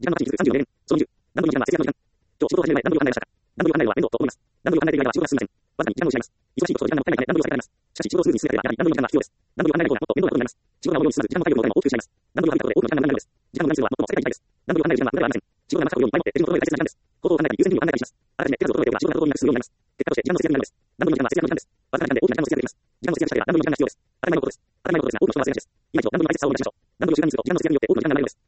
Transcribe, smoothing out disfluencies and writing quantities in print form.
時間の8時34年、その20、何分の時間は節約の時間。今日仕事を始める前、何分を考えましたか。何分を考えるのは面倒と思います。何分を考えている間は仕事が進みません。わずかに時間を失います。忙しいことと時間のもったいないため、何分を避けられます。しかし仕事をするに進めていれば、やはり何分の時間が必要です。何分を考えない方がもっと面倒なことになります。仕事が終わるように進まず、時間の作業の方が大きくしちゃいます。何分を省いたことで多くの時間が無駄になるのです。時間を無駄にするのは最も世界に痛いです。何分を考える時間は無駄ではありません。仕事がなくなるように前もって手順を整える大切な時間です。行動を考えたり優先順位を考えたりします。あらかじめ手数を整えておけば仕事が行動になく進むようになります。結果として時間の節約になるのです。何分の時間は節約の時間です。わずかな時間で大きな時間を節約できます。時間を節約したければ何分の時間が必要です。当たり前のことです。当たり前のことですが、多くの人は忘れがちです。今一度何分の大切さを思い出しましょう。何分の習慣にすると時間の節約によって多くの時間が生まれるのです。